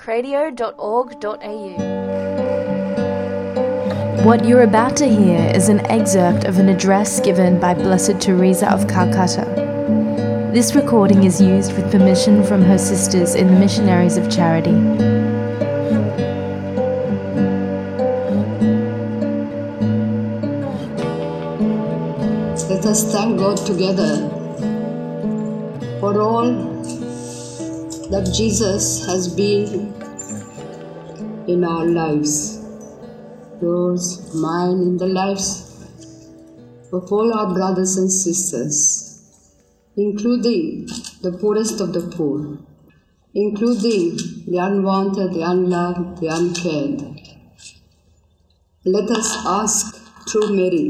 cradio.org.au. What you're about to hear is an excerpt of an address given by Blessed Teresa of Calcutta. This recording is used with permission from her sisters in the Missionaries of Charity. Let us thank God together for all that Jesus has been in our lives, yours, mine, in the lives of all our brothers and sisters, including the poorest of the poor, including the unwanted, the unloved, the uncared. Let us ask through Mary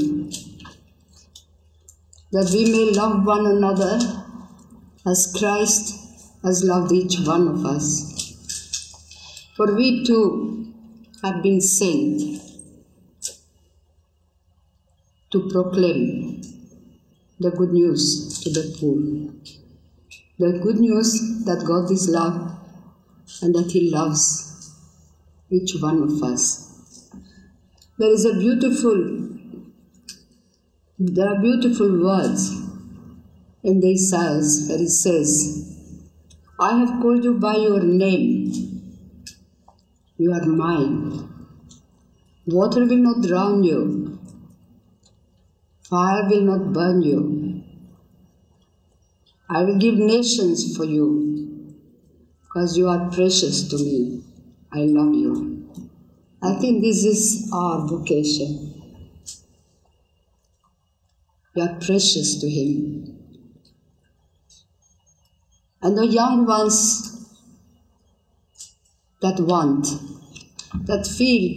that we may love one another as Christ has loved each one of us. For we too have been sent to proclaim the good news to the poor. The good news that God is love and that He loves each one of us. There are beautiful words in the Isaiahs where it says, I have called you by your name. You are mine. Water will not drown you. Fire will not burn you. I will give nations for you because you are precious to me. I love you. I think this is our vocation. We are precious to Him. And the young ones that want, that feel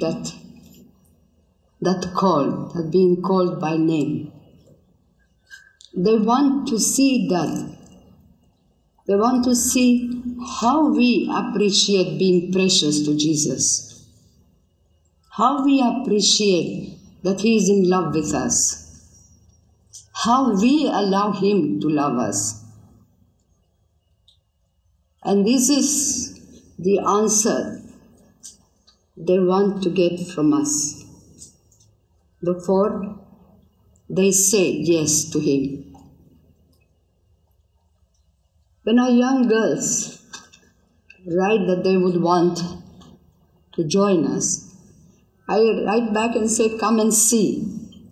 that call, that being called by name, they want to see that. They want to see how we appreciate being precious to Jesus. How we appreciate that He is in love with us. How we allow Him to love us. And this is the answer they want to get from us before they say yes to Him. When our young girls write that they would want to join us, I write back and say, come and see.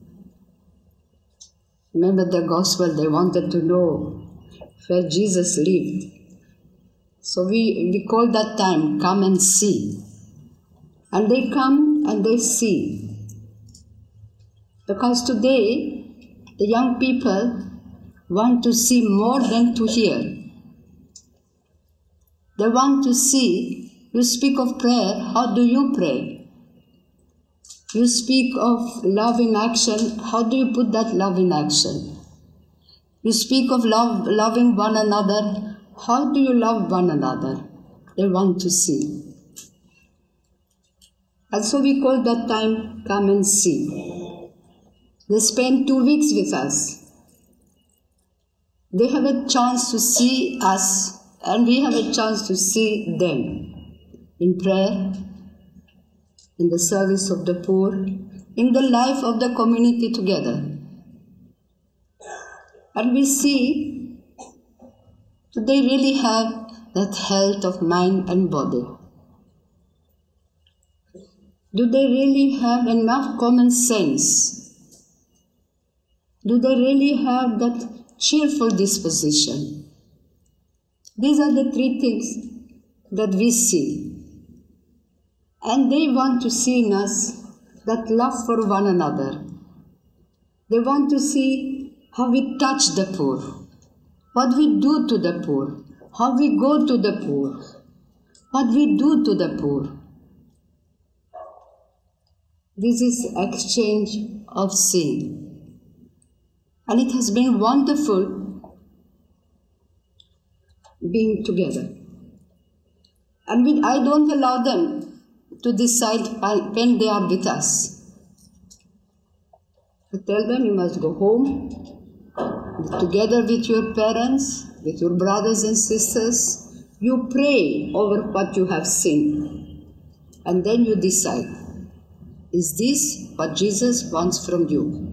Remember the gospel, they wanted to know where Jesus lived. So we call that time, come and see. And they come and they see. Because today, the young people want to see more than to hear. They want to see, you speak of prayer, how do you pray? You speak of love in action, how do you put that love in action? You speak of loving one another, how do you love one another? They want to see. And so we call that time, come and see. They spend 2 weeks with us. They have a chance to see us, and we have a chance to see them in prayer, in the service of the poor, in the life of the community together. And we see that they really have that health of mind and body. Do they really have enough common sense? Do they really have that cheerful disposition? These are the 3 things that we see. And they want to see in us that love for one another. They want to see how we touch the poor, what we do to the poor, how we go to the poor, what we do to the poor. This is exchange of sin. And it has been wonderful being together. And I don't allow them to decide when they are with us. I tell them you must go home together with your parents, with your brothers and sisters, You pray over what you have seen, and then you decide, is this what Jesus wants from you?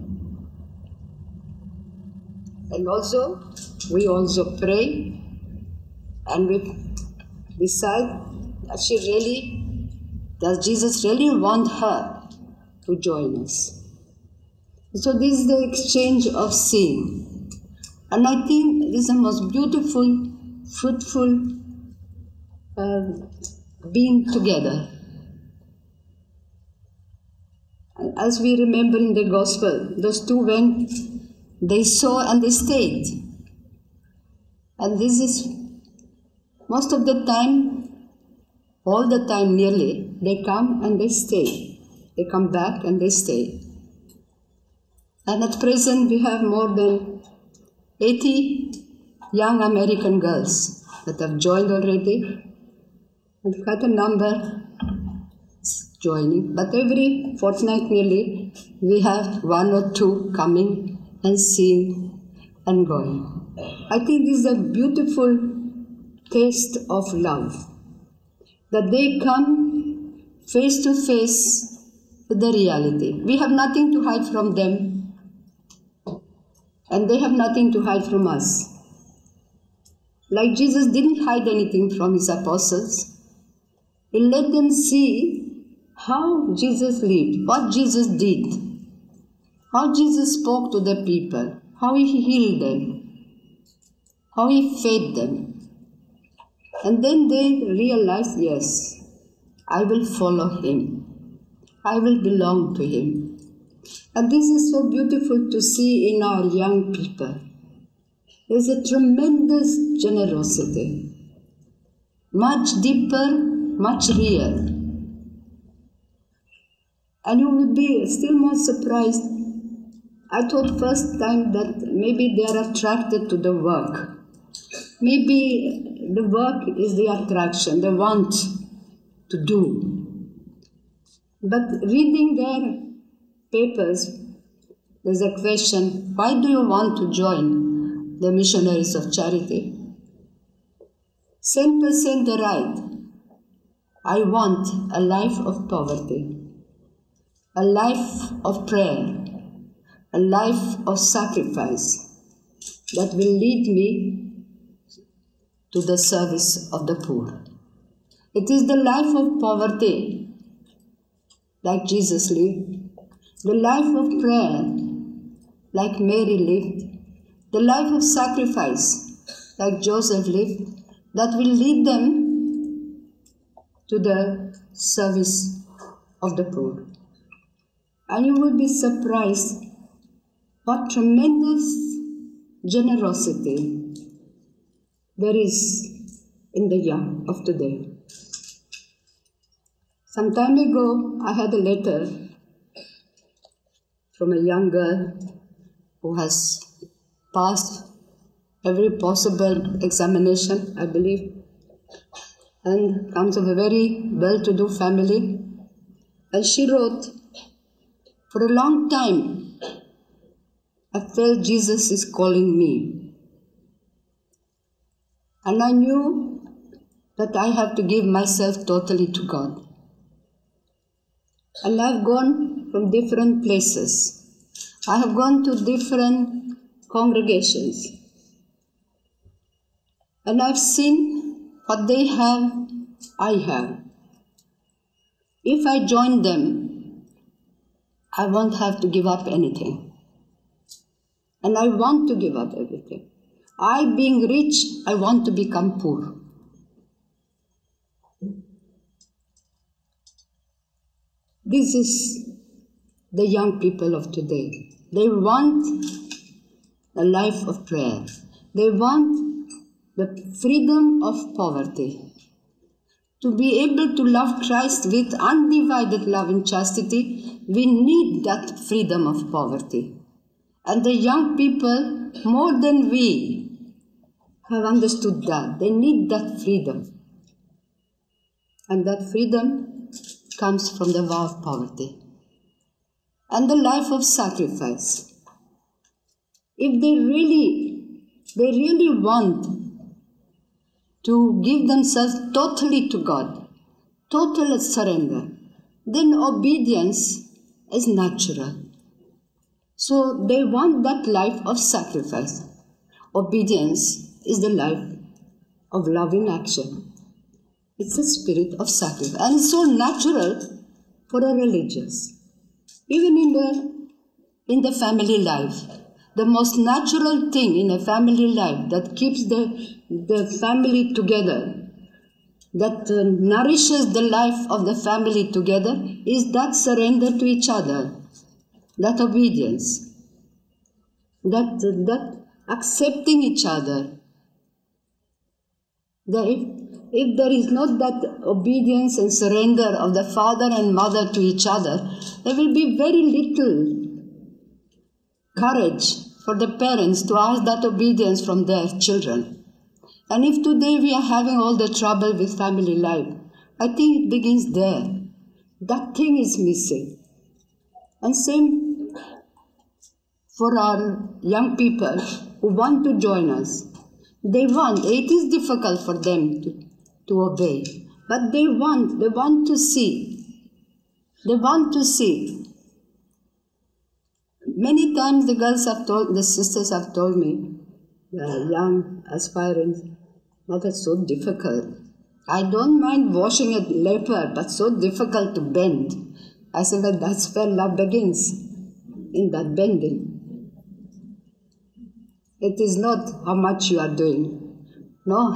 And also, we also pray and we decide, does Jesus really want her to join us? So this is the exchange of seeing. And I think this is the most beautiful, fruitful being together. And as we remember in the Gospel, those two went, they saw and they stayed. And this is most of the time, all the time nearly, they come and they stay. They come back and they stay. And at present we have more than 80 young American girls that have joined already. And quite a number is joining. But every fortnight nearly, we have one or two coming and seeing and going. I think this is a beautiful taste of love. That they come face to face with the reality. We have nothing to hide from them, and they have nothing to hide from us. Like Jesus didn't hide anything from his apostles, he let them see how Jesus lived, what Jesus did, how Jesus spoke to the people, how he healed them, how he fed them. And then they realized, yes, I will follow him. I will belong to him. And this is so beautiful to see in our young people. There's a tremendous generosity, much deeper, much real. And you will be still more surprised. I thought first time that maybe they are attracted to the work. Maybe the work is the attraction, they want to do. But reading their papers, there's a question, why do you want to join the Missionaries of Charity? 10% they write, I want a life of poverty, a life of prayer, a life of sacrifice that will lead me to the service of the poor. It is the life of poverty, like Jesus lived, the life of prayer, like Mary lived, the life of sacrifice, like Joseph lived, that will lead them to the service of the poor. And you will be surprised what tremendous generosity there is in the young of today. Some time ago, I had a letter from a young girl who has passed every possible examination, I believe, and comes of a very well-to-do family. And she wrote, for a long time, I felt Jesus is calling me. And I knew that I have to give myself totally to God. And I've gone from different places. I have gone to different congregations. And I've seen what they have, I have. If I join them, I won't have to give up anything. And I want to give up everything. I, being rich, I want to become poor. This is the young people of today. They want a life of prayer. They want the freedom of poverty. To be able to love Christ with undivided love and chastity, we need that freedom of poverty. And the young people, more than we, have understood that. They need that freedom. And that freedom comes from the vow of poverty and the life of sacrifice. If they really want to give themselves totally to God, total surrender, then obedience is natural. So they want that life of sacrifice. Obedience is the life of love in action. It's a spirit of sacrifice. And it's so natural for a religious. Even in the family life, the most natural thing in a family life that keeps the family together, that nourishes the life of the family together, is that surrender to each other, that obedience, that accepting each other. If there is not that obedience and surrender of the father and mother to each other, there will be very little courage for the parents to ask that obedience from their children. And if today we are having all the trouble with family life, I think it begins there. That thing is missing. And same for our young people who want to join us. It is difficult for them to obey, but they want to see. They want to see. Many times the sisters have told me, the young aspirants, "Mother, it's so difficult. I don't mind washing a leopard, but so difficult to bend." I said, "Well, that's where love begins, in that bending. It is not how much you are doing, no,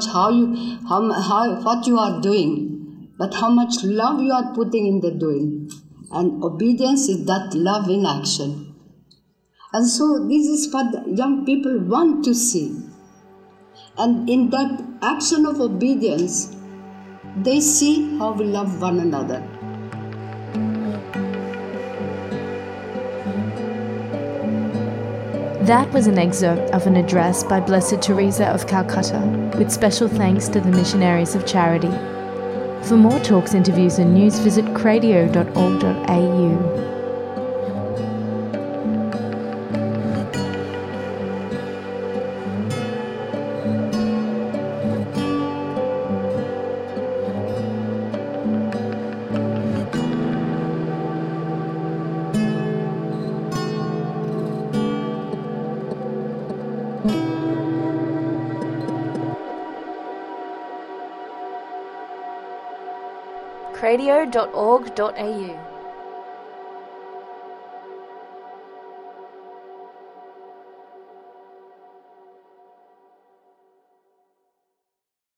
what you are doing, but how much love you are putting in the doing. And obedience is that love in action." And so this is what the young people want to see. And in that action of obedience, they see how we love one another. That was an excerpt of an address by Blessed Teresa of Calcutta, with special thanks to the Missionaries of Charity. For more talks, interviews and news, visit cradio.org.au. cradio.org.au